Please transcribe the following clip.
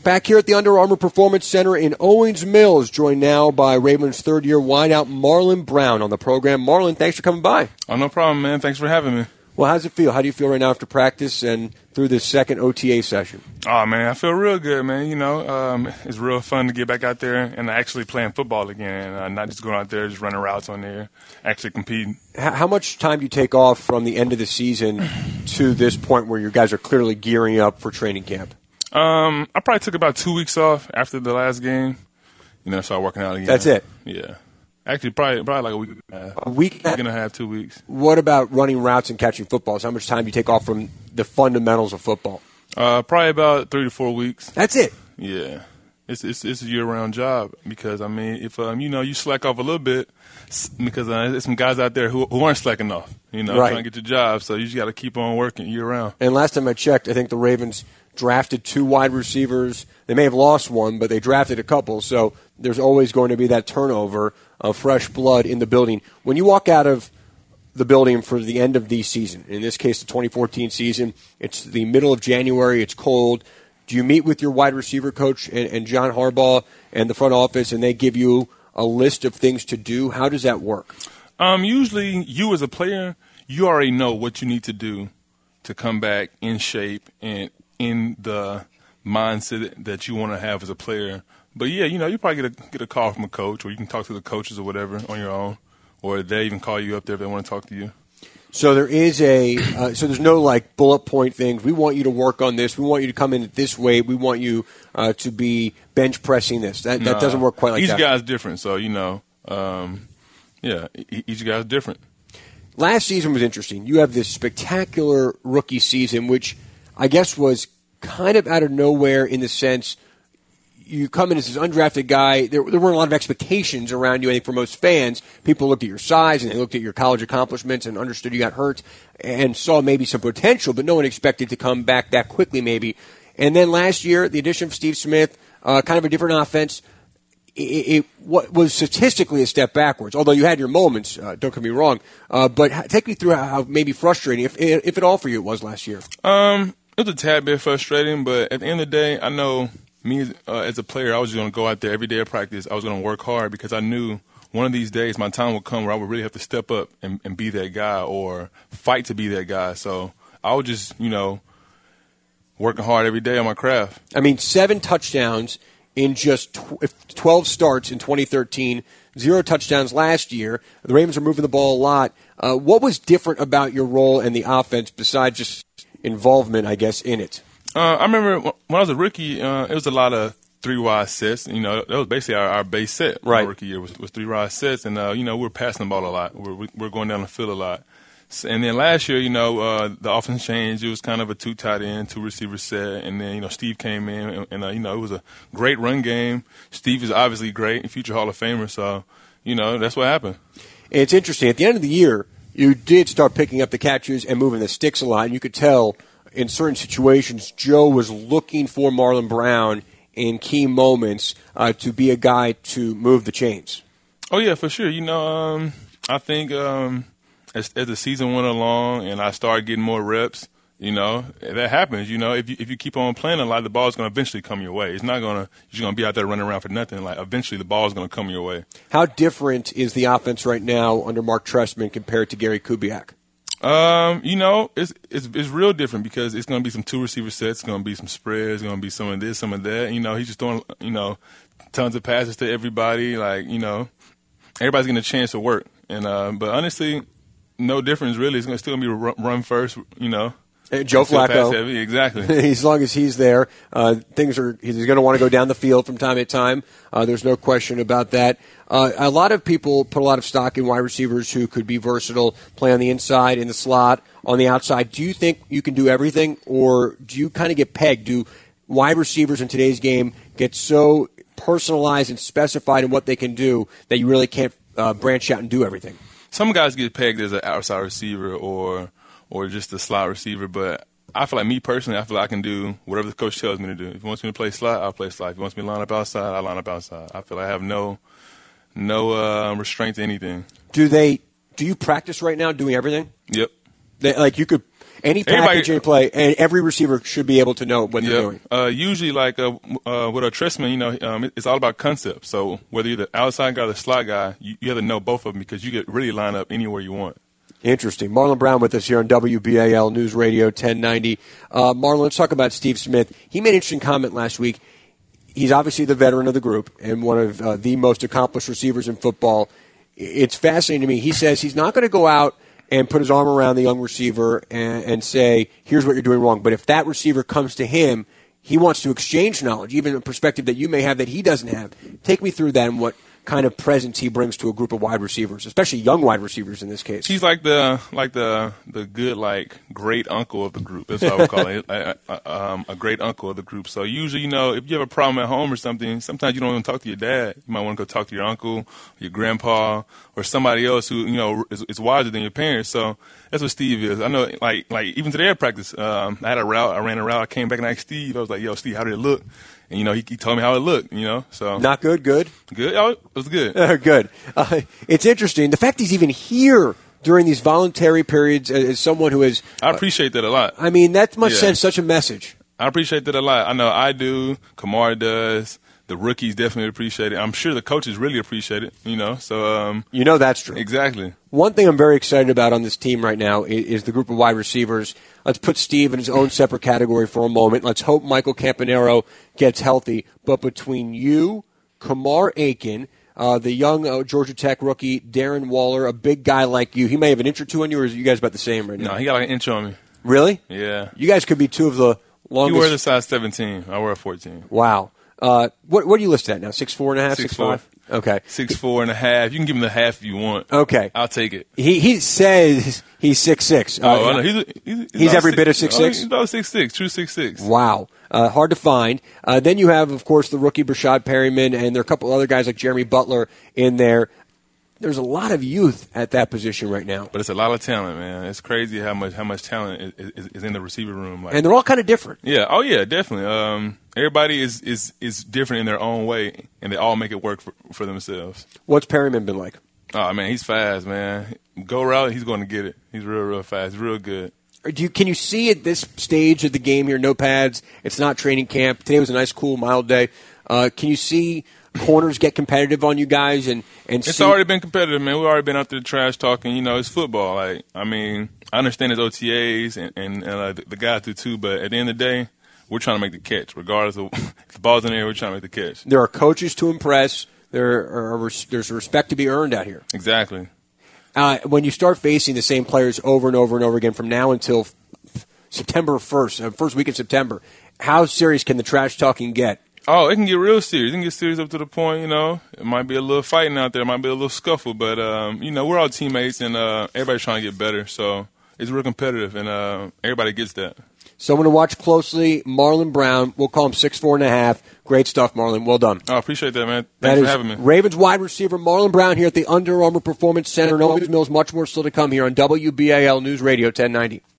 back here at the Under Armour Performance Center in Owings Mills, joined now by Ravens third-year wideout Marlon Brown on the program. Marlon, thanks for coming by. Oh, no problem, man. Thanks for having me. Well, how does it feel? How do you feel right now after practice and through this second OTA session? Oh, man, I feel real good, man. It's real fun to get back out there and actually playing football again, and not just going out there just running routes on there, actually competing. How much time do you take off from the end of the season to this point where you guys are clearly gearing up for training camp? I probably took about 2 weeks off after the last game. Started working out again. That's it? Yeah. Actually, probably like a week and a half. A week and a half, 2 weeks. What about running routes and catching footballs? How much time do you take off from the fundamentals of football? Probably about 3 to 4 weeks. That's it? Yeah. It's a year-round job because, if you slack off a little bit, because there's some guys out there who aren't slacking off, right. Trying to get your job. So you just got to keep on working year-round. And last time I checked, I think the Ravens drafted 2 wide receivers. They may have lost one, but they drafted a couple. So there's always going to be that turnover of fresh blood in the building. When you walk out of the building for the end of the season, in this case the 2014 season, it's the middle of January, it's cold. Do you meet with your wide receiver coach and John Harbaugh and the front office, and they give you a list of things to do? How does that work? Usually you as a player, you already know what you need to do to come back in shape and in the mindset that you want to have as a player. But, yeah, you probably get a call from a coach, or you can talk to the coaches or whatever on your own, or they even call you up there if they want to talk to you. So there is so there's no like bullet point things. We want you to work on this. We want you to come in this way. We want you to be bench pressing this. That doesn't work quite like that. Each guy's different, so each guy's different. Last season was interesting. You have this spectacular rookie season, which I guess was kind of out of nowhere in the sense you come in as this undrafted guy. There weren't a lot of expectations around you, I think, for most fans. People looked at your size and they looked at your college accomplishments and understood you got hurt and saw maybe some potential, but no one expected to come back that quickly maybe. And then last year, the addition of Steve Smith, kind of a different offense, it was statistically a step backwards, although you had your moments, don't get me wrong. But take me through how maybe frustrating, if at all for you, it was last year. It was a tad bit frustrating, but at the end of the day, I know me as a player, I was just going to go out there every day of practice. I was going to work hard because I knew one of these days my time would come where I would really have to step up and be that guy or fight to be that guy. So I was just, working hard every day on my craft. 7 touchdowns in just 12 starts in 2013, 0 touchdowns last year. The Ravens are moving the ball a lot. What was different about your role in the offense besides just involvement, I guess, in it? I remember when I was a rookie, it was a lot of 3 wide sets. That was basically our base set. Right. My rookie year was 3 wide sets, and we were passing the ball a lot. We're going down the field a lot. And then last year, the offense changed. It was kind of a 2 tight end, 2 receiver set, and then Steve came in, and it was a great run game. Steve is obviously great, and future Hall of Famer, so that's what happened. It's interesting. At the end of the year, you did start picking up the catches and moving the sticks a lot, and you could tell in certain situations, Joe was looking for Marlon Brown in key moments to be a guy to move the chains. Oh, yeah, for sure. I think as the season went along and I started getting more reps, that happens. If you keep on playing a lot, the ball's going to eventually come your way. It's not going to – you're going to be out there running around for nothing. Like, eventually the ball's going to come your way. How different is the offense right now under Mark Trestman compared to Gary Kubiak? It's real different because it's going to be some 2 receiver sets, it's going to be some spreads, it's going to be some of this, some of that. He's just throwing, tons of passes to everybody. Like, everybody's getting a chance to work. And but honestly, no difference really. It's still going to be run first, Joe Flacco. Heavy. Exactly. As long as he's there, he's going to want to go down the field from time to time. There's no question about that. A lot of people put a lot of stock in wide receivers who could be versatile, play on the inside, in the slot, on the outside. Do you think you can do everything, or do you kind of get pegged? Do wide receivers in today's game get so personalized and specified in what they can do that you really can't branch out and do everything? Some guys get pegged as an outside receiver or just a slot receiver, but I feel like me personally, I feel like I can do whatever the coach tells me to do. If he wants me to play slot, I'll play slot. If he wants me to line up outside, I'll line up outside. I feel like I have no restraint to anything. Do you practice right now doing everything? Yep. You could, Any package, any play, and every receiver should be able to know what they're doing. Usually, like with a Trestman, it's all about concept. So whether you're the outside guy or the slot guy, you have to know both of them because you could really line up anywhere you want. Interesting. Marlon Brown with us here on WBAL News Radio 1090. Marlon, let's talk about Steve Smith. He made an interesting comment last week. He's obviously the veteran of the group and one of the most accomplished receivers in football. It's fascinating to me. He says he's not going to go out and put his arm around the young receiver and say, here's what you're doing wrong. But if that receiver comes to him, he wants to exchange knowledge, even a perspective that you may have that he doesn't have. Take me through that and what kind of presence he brings to a group of wide receivers, especially young wide receivers in this case. He's like the good great uncle of the group. That's what I would call it. A great uncle of the group. So usually, if you have a problem at home or something, sometimes you don't even talk to your dad. You might want to go talk to your uncle, your grandpa, or somebody else who is wiser than your parents. So that's what Steve is. I know, like even today at practice, I had a route. I ran a route. I came back and asked Steve. I was like, "Yo, Steve, how did it look?" And, he told me how it looked, so. Not good, good? Good. Oh, it was good. Good. It's interesting. The fact he's even here during these voluntary periods as someone who is. I appreciate that a lot. I mean, that must send such a message. I appreciate that a lot. I know I do. Kamar does. The rookies definitely appreciate it. I'm sure the coaches really appreciate it, so. That's true. Exactly. One thing I'm very excited about on this team right now is the group of wide receivers. Let's put Steve in his own separate category for a moment. Let's hope Michael Campanaro gets healthy. But between you, Kamar Aiken, the young Georgia Tech rookie, Darren Waller, a big guy like you, he may have an inch or two on you, or are you guys about the same right now? No, he got like an inch on me. Really? Yeah. You guys could be two of the longest. You wear the size 17. I wear a 14. Wow. What are you listed at now? 6'4.5", 6'5"? Okay. 6'4.5". You can give him the half if you want. Okay. I'll take it. He says he's 6'6". No, he's every bit of 6'6"? He's about 6'6", true 6'6". Wow. Hard to find. Then you have, of course, the rookie Brashad Perryman, and there are a couple other guys like Jeremy Butler in there. There's a lot of youth at that position right now. But it's a lot of talent, man. It's crazy how much talent is in the receiver room. And they're all kind of different. Yeah. Oh, yeah, definitely. Everybody is different in their own way, and they all make it work for themselves. What's Perryman been like? Oh, man, he's fast, man. Go route, he's going to get it. He's real, real fast. Real good. Can you see at this stage of the game here, no pads, it's not training camp. Today was a nice, cool, mild day. Can you see corners get competitive on you guys and it's already been competitive, man. We've already been out there trash talking. It's football. I understand it's OTAs and the guys do too, but at the end of the day, we're trying to make the catch. Regardless of if the ball's in the air, we're trying to make the catch. There are coaches to impress. There's respect to be earned out here. Exactly. When you start facing the same players over and over and over again from now until September 1st, first week of September, how serious can the trash talking get? Oh, it can get real serious. It can get serious up to the point, it might be a little fighting out there. It might be a little scuffle. But, we're all teammates, and everybody's trying to get better. So it's real competitive, and everybody gets that. So I'm going to watch closely Marlon Brown. We'll call him 6'4.5". Great stuff, Marlon. Well done. I appreciate that, man. Thanks for having me. Ravens wide receiver Marlon Brown here at the Under Armour Performance Center. No Mills, much more still to come here on WBAL News Radio 1090.